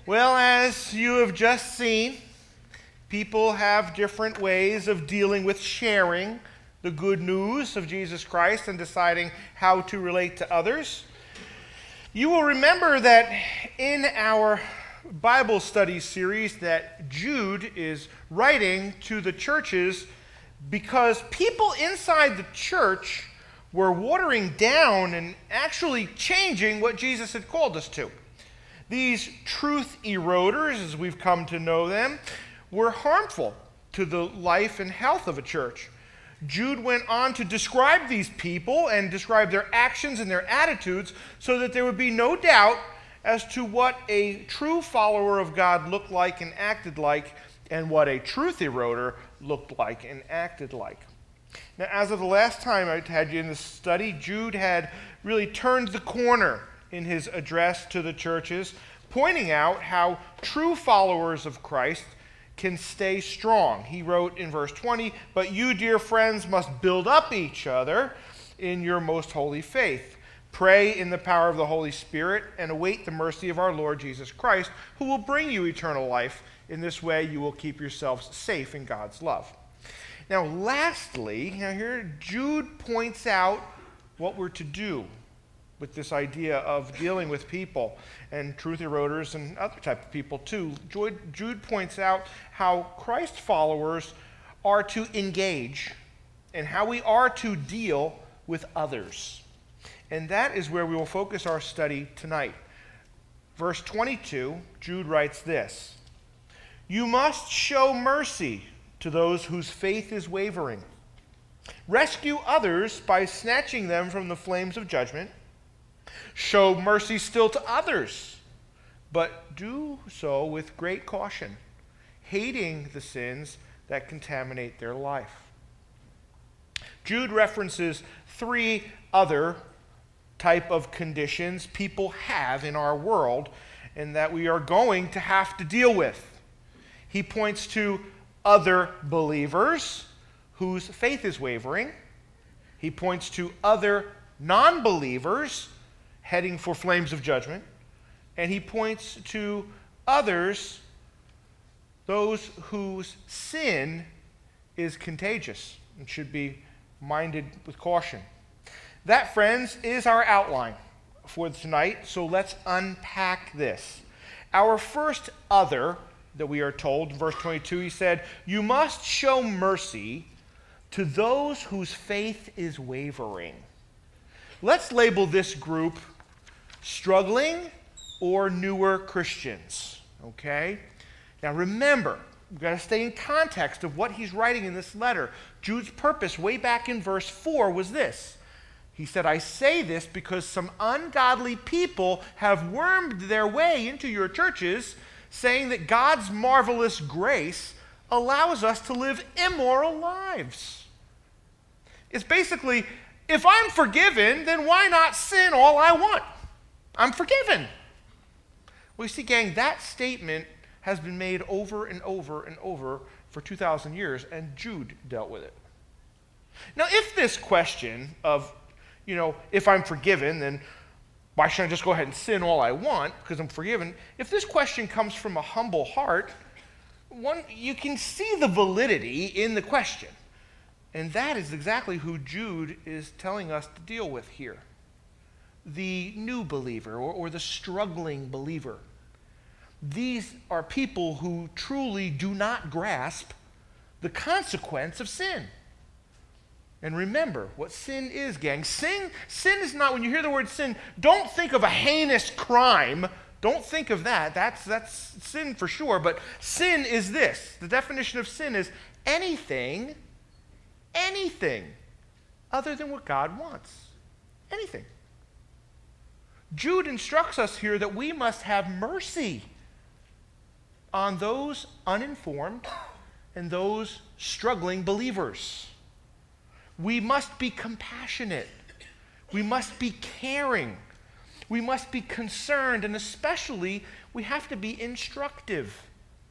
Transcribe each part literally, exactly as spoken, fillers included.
Well, as you have just seen, people have different ways of dealing with sharing the good news of Jesus Christ and deciding how to relate to others. You will remember that in our Bible study series that Jude is writing to the churches because people inside the church were watering down and actually changing what Jesus had called us to. These truth eroders, as we've come to know them, were harmful to the life and health of a church. Jude went on to describe these people and describe their actions and their attitudes so that there would be no doubt as to what a true follower of God looked like and acted like and what a truth eroder looked like and acted like. Now, as of the last time I had you in this study, Jude had really turned the corner in his address to the churches, pointing out how true followers of Christ can stay strong. He wrote in verse twenty, "But you, dear friends, must build up each other in your most holy faith. Pray in the power of the Holy Spirit and await the mercy of our Lord Jesus Christ, who will bring you eternal life. In this way you will keep yourselves safe in God's love." Now, lastly, now here Jude points out what we're to do with this idea of dealing with people and truth eroders and other type of people too. Jude, Jude points out how Christ followers are to engage and how we are to deal with others. And that is where we will focus our study tonight. Verse twenty-two, Jude writes this: "You must show mercy to those whose faith is wavering. Rescue others by snatching them from the flames of judgment. Show mercy still to others, but do so with great caution, hating the sins that contaminate their life." Jude references three other type of conditions people have in our world and that we are going to have to deal with. He points to other believers whose faith is wavering. He points to other non-believers heading for flames of judgment. And he points to others, those whose sin is contagious and should be minded with caution. That, friends, is our outline for tonight, so let's unpack this. Our first other that we are told in verse twenty-two, he said, "You must show mercy to those whose faith is wavering." Let's label this group struggling or newer Christians, okay? Now remember, we've got to stay in context of what he's writing in this letter. Jude's purpose way back in verse four was this. He said, "I say this because some ungodly people have wormed their way into your churches, saying that God's marvelous grace allows us to live immoral lives." It's basically, if I'm forgiven, then why not sin all I want? I'm forgiven. Well, you see, gang, that statement has been made over and over and over for two thousand years, and Jude dealt with it. Now, if this question of, you know, if I'm forgiven, then why shouldn't I just go ahead and sin all I want because I'm forgiven? If this question comes from a humble heart, one, you can see the validity in the question. And that is exactly who Jude is telling us to deal with here. The new believer or, or the struggling believer. These are people who truly do not grasp the consequence of sin. And remember what sin is, gang. Sin, sin is not, when you hear the word sin, don't think of a heinous crime. Don't think of that. That's, that's sin for sure. But sin is this. The definition of sin is anything, anything other than what God wants. Anything. Jude instructs us here that we must have mercy on those uninformed and those struggling believers. We must be compassionate. We must be caring. We must be concerned, and especially we have to be instructive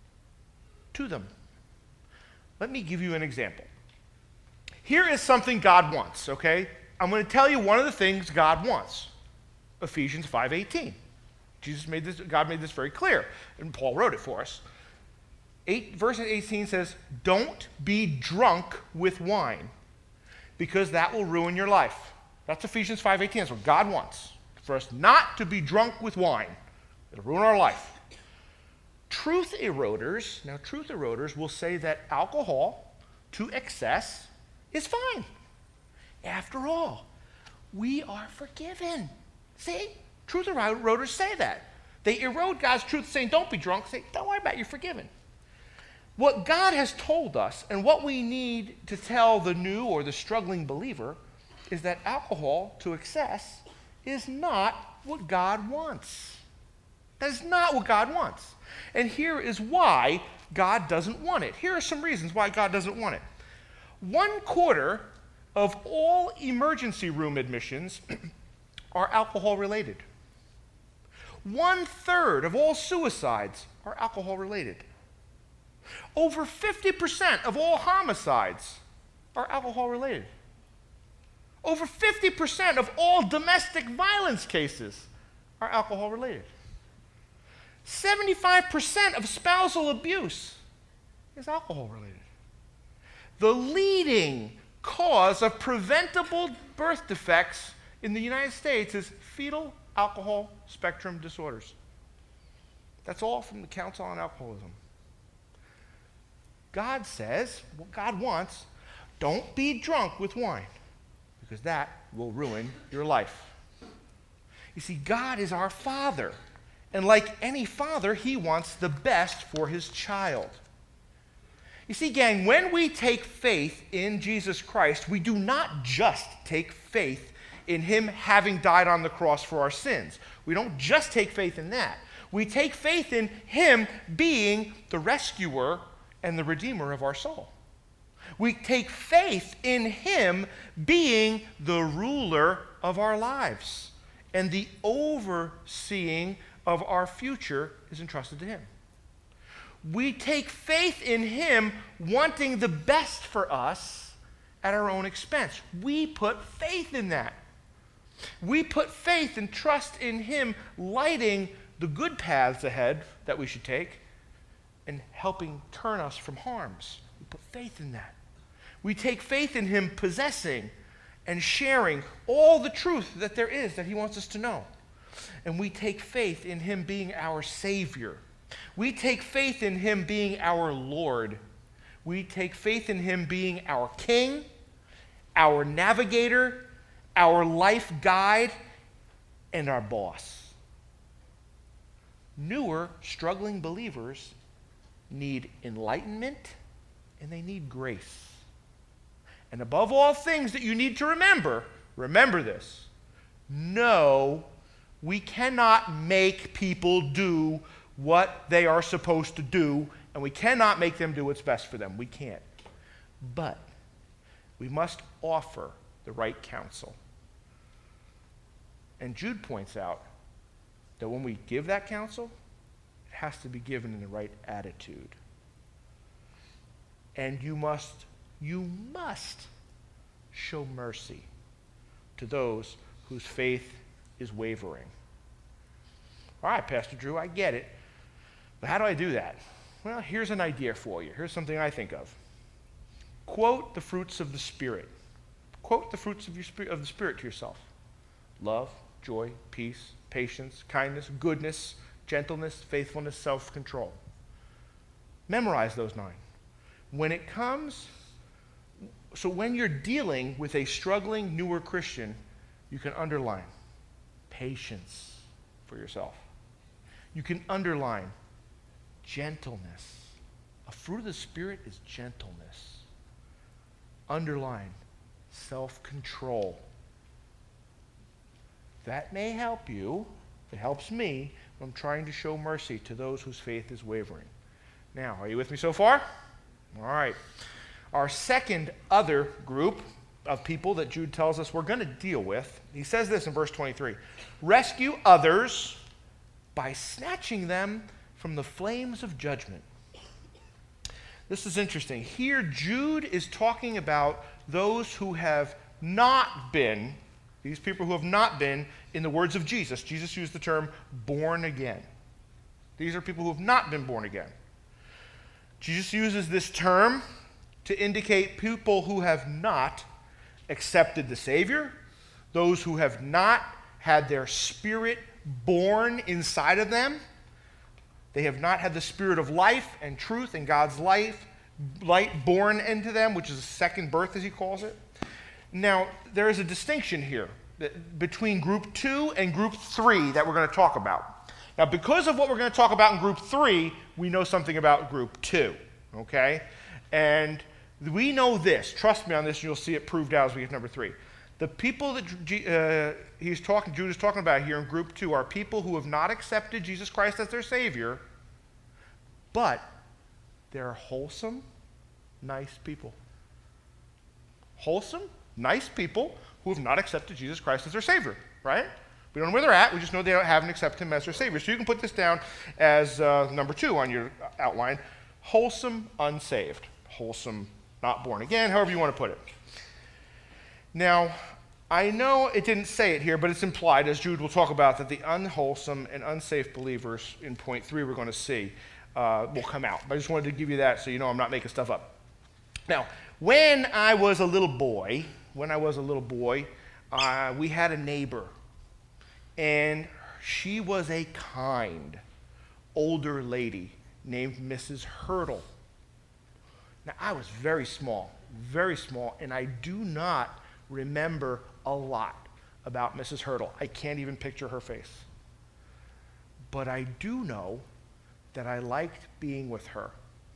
to them. Let me give you an example. Here is something God wants, okay? I'm going to tell you one of the things God wants. Ephesians five eighteen. Jesus made this, God made this very clear, and Paul wrote it for us. Eight, verse eighteen says, don't be drunk with wine, because that will ruin your life. That's Ephesians five eighteen. That's what God wants, for us not to be drunk with wine. It'll ruin our life. Truth eroders, now truth eroders will say that alcohol to excess is fine. After all, we are forgiven. See? Truth eroders say that. They erode God's truth saying, don't be drunk. Say, don't worry about it, you're forgiven. What God has told us and what we need to tell the new or the struggling believer is that alcohol to excess is not what God wants. That is not what God wants. And here is why God doesn't want it. Here are some reasons why God doesn't want it. One quarter of all emergency room admissions are alcohol related. One third of all suicides are alcohol related. Over fifty percent of all homicides are alcohol related. Over fifty percent of all domestic violence cases are alcohol related. seventy-five percent of spousal abuse is alcohol related. The leading cause of preventable birth defects in the United States is fetal alcohol spectrum disorders. That's all from the Council on Alcoholism. God says, what God wants, don't be drunk with wine, because that will ruin your life. You see, God is our Father, and like any father, he wants the best for his child. You see, gang, when we take faith in Jesus Christ, we do not just take faith in him having died on the cross for our sins. We don't just take faith in that. We take faith in him being the rescuer and the redeemer of our soul. We take faith in him being the ruler of our lives, and the overseeing of our future is entrusted to him. We take faith in him wanting the best for us at our own expense. We put faith in that. We put faith and trust in him lighting the good paths ahead that we should take and helping turn us from harms. We put faith in that. We take faith in him possessing and sharing all the truth that there is that he wants us to know. And we take faith in him being our Savior. We take faith in him being our Lord. We take faith in him being our King, our navigator, our life guide, and our boss. Newer, struggling believers need enlightenment and they need grace. And above all things that you need to remember, remember this. No, we cannot make people do what they are supposed to do, and we cannot make them do what's best for them. We can't. But we must offer the right counsel. And Jude points out that when we give that counsel, it has to be given in the right attitude. And you must, you must show mercy to those whose faith is wavering. All right, Pastor Drew, I get it. But how do I do that? Well, here's an idea for you. Here's something I think of. Quote the fruits of the Spirit. Quote the fruits of, your spirit, of the Spirit to yourself. Love, joy, peace, patience, kindness, goodness, gentleness, faithfulness, self-control. Memorize those nine. When it comes, so when you're dealing with a struggling newer Christian, you can underline patience for yourself. You can underline gentleness. A fruit of the Spirit is gentleness. Underline self-control. That may help you. It helps me when I'm trying to show mercy to those whose faith is wavering. Now, are you with me so far? All right. Our second other group of people that Jude tells us we're going to deal with, he says this in verse twenty-three. Rescue others by snatching them from the flames of judgment. This is interesting. Here, Jude is talking about those who have not been These people who have not been, in the words of Jesus, Jesus used the term born again. These are people who have not been born again. Jesus uses this term to indicate people who have not accepted the Savior, those who have not had their spirit born inside of them. They have not had the spirit of life and truth and God's life, light born into them, which is a second birth, as he calls it. Now, there is a distinction here between group two and group three that we're going to talk about. Now, because of what we're going to talk about in group three, we know something about group two, okay? And we know this. Trust me on this, and you'll see it proved out as we get to number three. The people that uh, he's talking, Jude is talking about here in group two are people who have not accepted Jesus Christ as their Savior, but they're wholesome, nice people. Wholesome, nice people who have not accepted Jesus Christ as their Savior, right? We don't know where they're at. We just know they haven't accepted him as their Savior. So you can put this down as uh, number two on your outline. Wholesome, unsaved. Wholesome, not born again, however you want to put it. Now, I know it didn't say it here, but it's implied, as Jude will talk about, that the unwholesome and unsafe believers in point three we're going to see uh, will come out. But I just wanted to give you that so you know I'm not making stuff up. Now, when I was a little boy, when I was a little boy, uh, we had a neighbor. And she was a kind, older lady named Missus Hurdle. Now, I was very small, very small, and I do not remember a lot about Missus Hurdle. I can't even picture her face. But I do know that I liked being with her.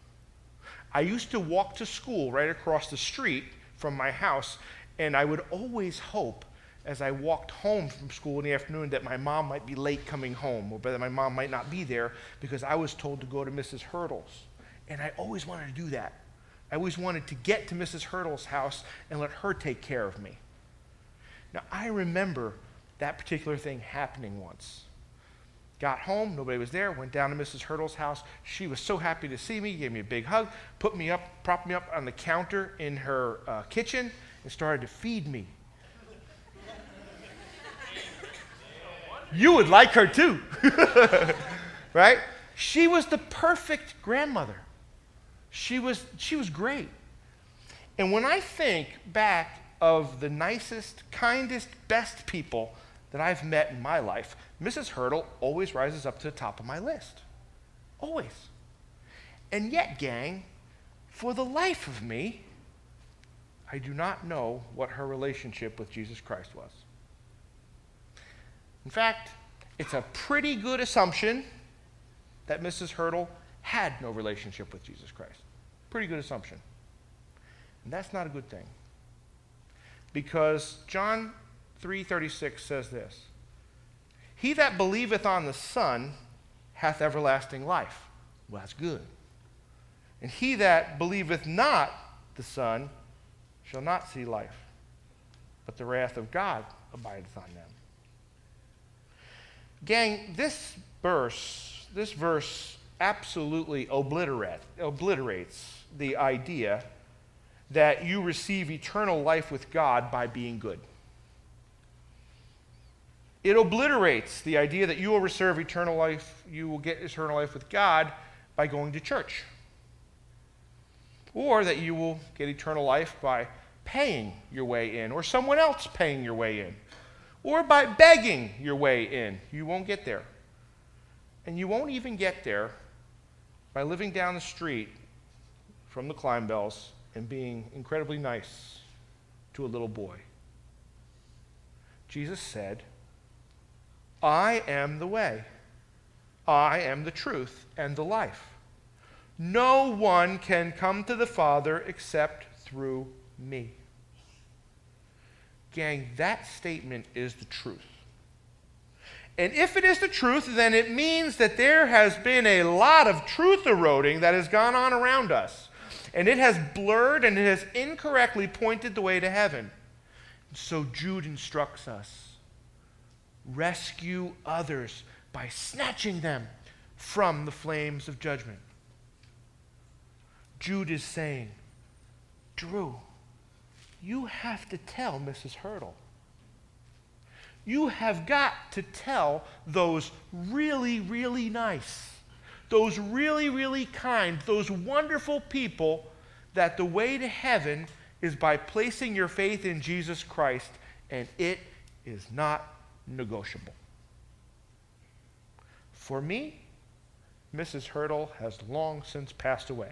I used to walk to school right across the street from my house, and I would always hope as I walked home from school in the afternoon that my mom might be late coming home, or that my mom might not be there, because I was told to go to Missus Hurdle's. And I always wanted to do that. I always wanted to get to Missus Hurdle's house and let her take care of me. Now, I remember that particular thing happening once. Got home, nobody was there, went down to Missus Hurdle's house. She was so happy to see me, gave me a big hug, put me up, propped me up on the counter in her uh, kitchen, and started to feed me. You would like her too, right? She was the perfect grandmother. She was, she was great. And when I think back of the nicest, kindest, best people that I've met in my life, Missus Hurdle always rises up to the top of my list. Always. And yet, gang, for the life of me, I do not know what her relationship with Jesus Christ was. In fact, it's a pretty good assumption that Missus Hurdle had no relationship with Jesus Christ. Pretty good assumption. And that's not a good thing. Because John three thirty-six says this, "He that believeth on the Son hath everlasting life." Well, that's good. "And he that believeth not the Son shall not see life, but the wrath of God abideth on them." Gang, this verse, this verse absolutely obliterate, obliterates the idea that you receive eternal life with God by being good. It obliterates the idea that you will receive eternal life, you will get eternal life with God by going to church. Or that you will get eternal life by paying your way in, or someone else paying your way in. Or by begging your way in. You won't get there. And you won't even get there by living down the street from the Kleinbells and being incredibly nice to a little boy. Jesus said, "I am the way. I am the truth and the life. No one can come to the Father except through me." Gang, that statement is the truth. And if it is the truth, then it means that there has been a lot of truth eroding that has gone on around us. And it has blurred and it has incorrectly pointed the way to heaven. So Jude instructs us, rescue others by snatching them from the flames of judgment. Jude is saying, Drew, you have to tell Missus Hurdle. You have got to tell those really, really nice, those really, really kind, those wonderful people that the way to heaven is by placing your faith in Jesus Christ, and it is not negotiable. For me, Missus Hurdle has long since passed away,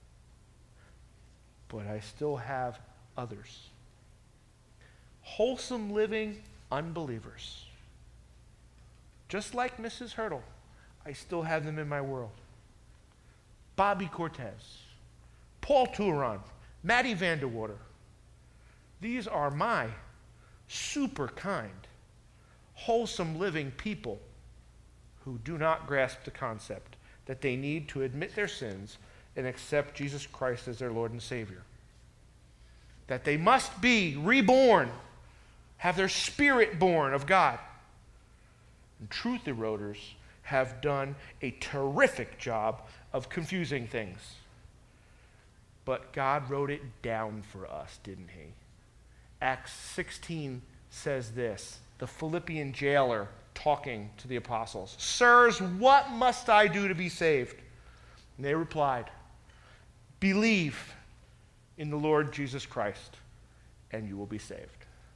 but I still have others. Wholesome living unbelievers. Just like Missus Hurdle, I still have them in my world. Bobby Cortez, Paul Touron, Maddie Vanderwater. These are my super kind, wholesome living people who do not grasp the concept that they need to admit their sins and accept Jesus Christ as their Lord and Savior. That they must be reborn, have their spirit born of God. And truth eroders have done a terrific job of confusing things. But God wrote it down for us, didn't he? Acts sixteen says this, the Philippian jailer talking to the apostles. Sirs, what must I do to be saved? And they replied, believe in the Lord Jesus Christ, and you will be saved.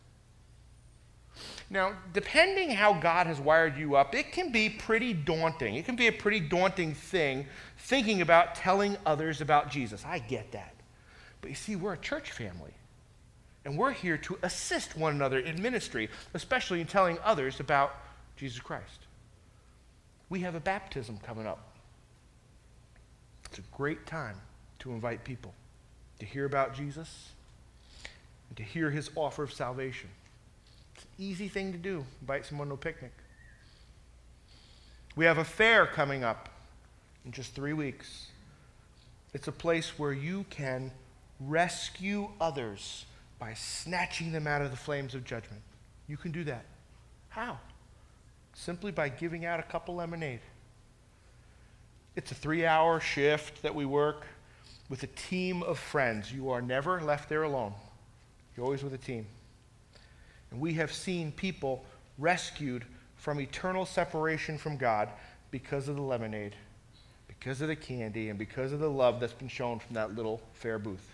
Now, depending how God has wired you up, it can be pretty daunting. It can be a pretty daunting thing thinking about telling others about Jesus. I get that. But you see, we're a church family. And we're here to assist one another in ministry, especially in telling others about Jesus Christ. We have a baptism coming up. It's a great time to invite people to hear about Jesus and to hear his offer of salvation. It's an easy thing to do. Invite someone to a picnic. We have a fair coming up in just three weeks. It's a place where you can rescue others by snatching them out of the flames of judgment. You can do that. How? Simply by giving out a cup of lemonade. It's a three-hour shift that we work with a team of friends. You are never left there alone. You're always with a team. And we have seen people rescued from eternal separation from God because of the lemonade, because of the candy, and because of the love that's been shown from that little fair booth.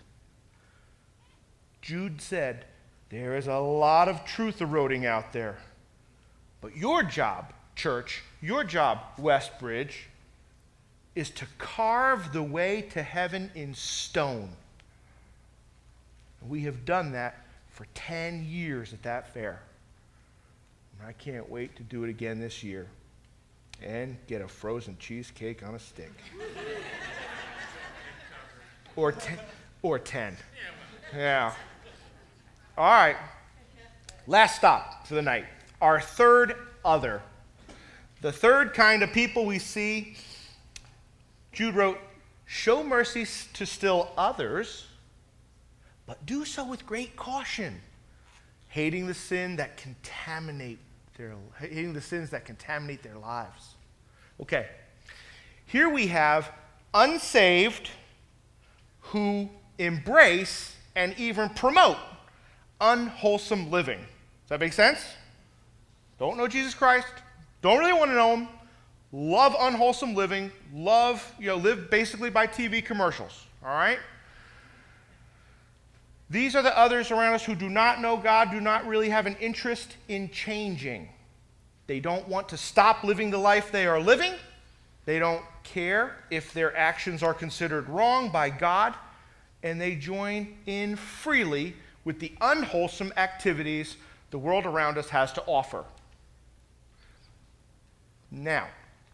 Jude said, there is a lot of truth eroding out there. But your job, church, your job, Westbridge, is to carve the way to heaven in stone. And we have done that for ten years at that fair. And I can't wait to do it again this year and get a frozen cheesecake on a stick. or ten. Or ten. Yeah. All right. Last stop for the night. Our third other. The third kind of people we see, Jude wrote, show mercy to still others, but do so with great caution, hating the sin that contaminate their hating the sins that contaminate their lives. Okay. Here we have unsaved who embrace and even promote unwholesome living. Does that make sense? Don't know Jesus Christ, don't really want to know him, love unwholesome living, love, you know, live basically by T V commercials, all right? These are the others around us who do not know God, do not really have an interest in changing. They don't want to stop living the life they are living. They don't care if their actions are considered wrong by God, and they join in freely with the unwholesome activities the world around us has to offer. Now,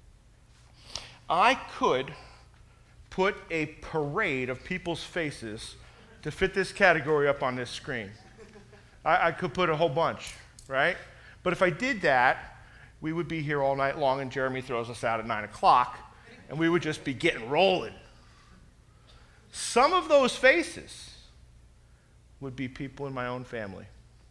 I could put a parade of people's faces to fit this category up on this screen. I, I could put a whole bunch, right? But if I did that, we would be here all night long, and Jeremy throws us out at nine o'clock, and we would just be getting rolling. Some of those faces would be people in my own family.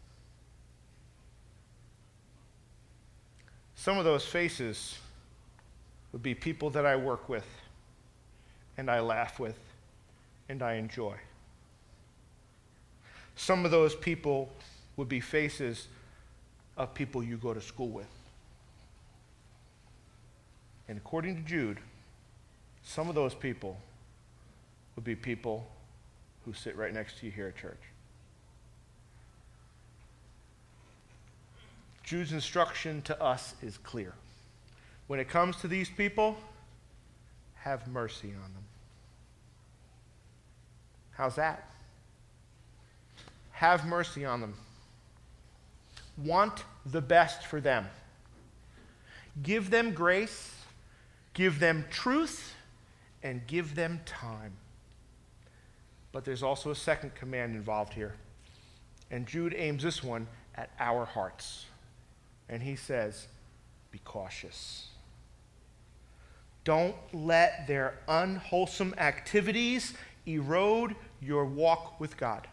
Some of those faces would be people that I work with, and I laugh with, and I enjoy. Some of those people would be faces of people you go to school with. And according to Jude, some of those people would be people who sit right next to you here at church. Jude's instruction to us is clear. When it comes to these people, have mercy on them. How's that? Have mercy on them. Want the best for them. Give them grace, give them truth, and give them time. But there's also a second command involved here. And Jude aims this one at our hearts. And he says, be cautious. Don't let their unwholesome activities erode your walk with God.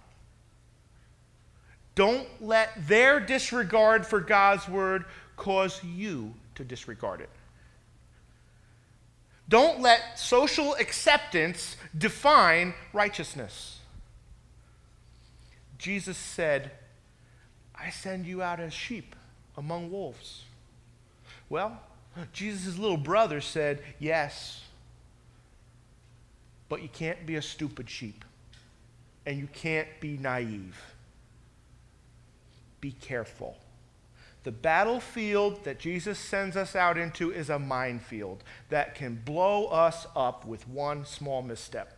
Don't let their disregard for God's word cause you to disregard it. Don't let social acceptance define righteousness. Jesus said, I send you out as sheep among wolves. Well, Jesus' little brother said, yes, but you can't be a stupid sheep, and you can't be naive. Be careful. The battlefield that Jesus sends us out into is a minefield that can blow us up with one small misstep.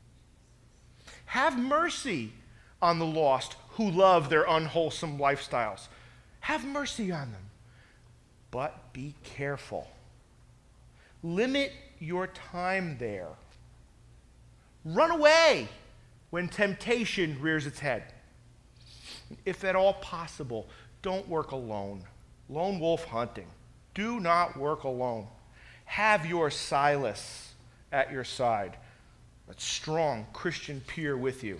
Have mercy on the lost who love their unwholesome lifestyles. Have mercy on them. But be careful. Limit your time there. Run away when temptation rears its head. If at all possible, don't work alone. Lone wolf hunting. Do not work alone. Have your Silas at your side, a strong Christian peer with you.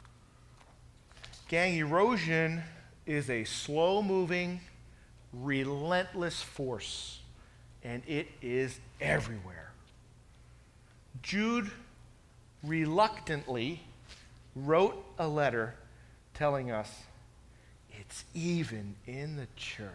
Gang, erosion is a slow-moving, relentless force, and it is everywhere. Jude reluctantly wrote a letter telling us it's even in the church.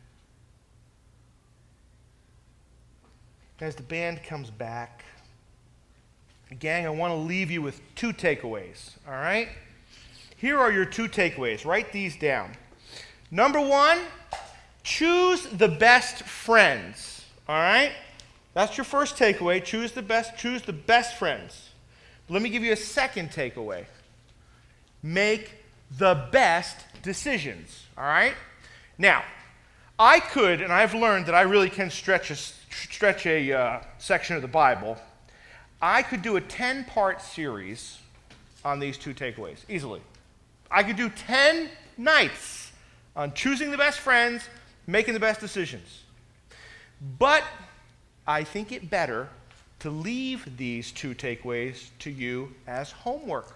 As the band comes back, gang, I want to leave you with two takeaways, all right? Here are your two takeaways. Write these down. Number one, choose the best friends, all right? That's your first takeaway. Choose the best, choose the best friends. Let me give you a second takeaway. Make the best decisions, all right? Now, I could, and I've learned that I really can stretch a, stretch a uh, section of the Bible. I could do a ten-part series on these two takeaways, easily. I could do ten nights on choosing the best friends, making the best decisions. But I think it better to leave these two takeaways to you as homework.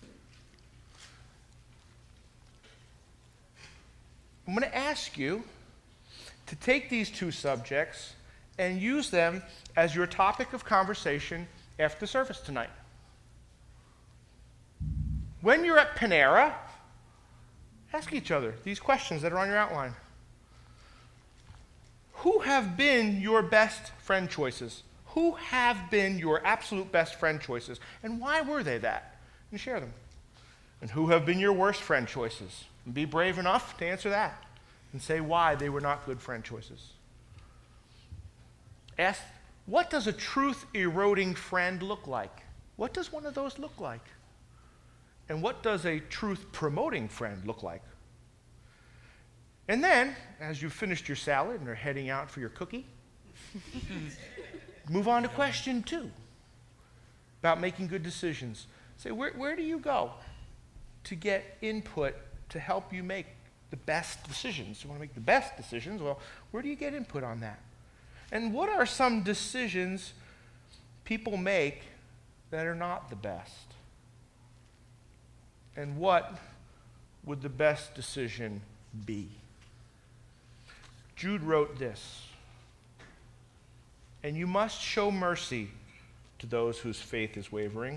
I'm going to ask you to take these two subjects and use them as your topic of conversation after the service tonight. When you're at Panera, ask each other these questions that are on your outline. Who have been your best friend choices? Who have been your absolute best friend choices? And why were they that? And share them. And who have been your worst friend choices? And be brave enough to answer that and say why they were not good friend choices. Ask, what does a truth-eroding friend look like? What does one of those look like? And what does a truth-promoting friend look like? And then, as you've finished your salad and are heading out for your cookie, move on to question two about making good decisions. Say, where, where do you go to get input to help you make the best decisions? You want to make the best decisions? Well, where do you get input on that? And what are some decisions people make that are not the best? And what would the best decision be? Jude wrote this, and you must show mercy to those whose faith is wavering.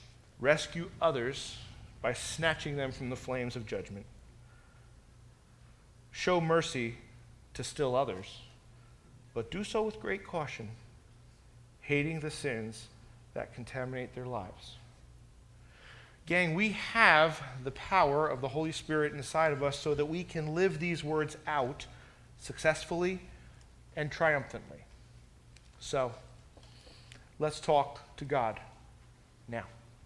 Rescue others by snatching them from the flames of judgment. show mercy to still others, but do so with great caution, hating the sins that contaminate their lives. Gang, we have the power of the Holy Spirit inside of us so that we can live these words out successfully and triumphantly. So, let's talk to God now.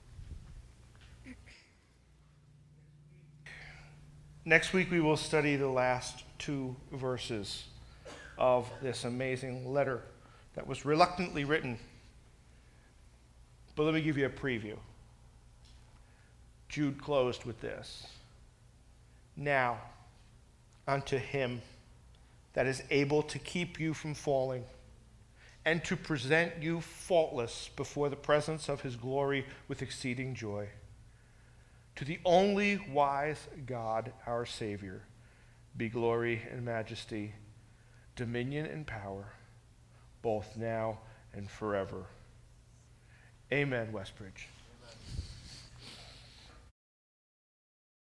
Next week we will study the last two verses of this amazing letter that was reluctantly written. But let me give you a preview. Jude closed with this. Now, unto him that is able to keep you from falling and to present you faultless before the presence of his glory with exceeding joy. To the only wise God, our Savior, be glory and majesty, dominion and power, both now and forever. Amen, Westbridge.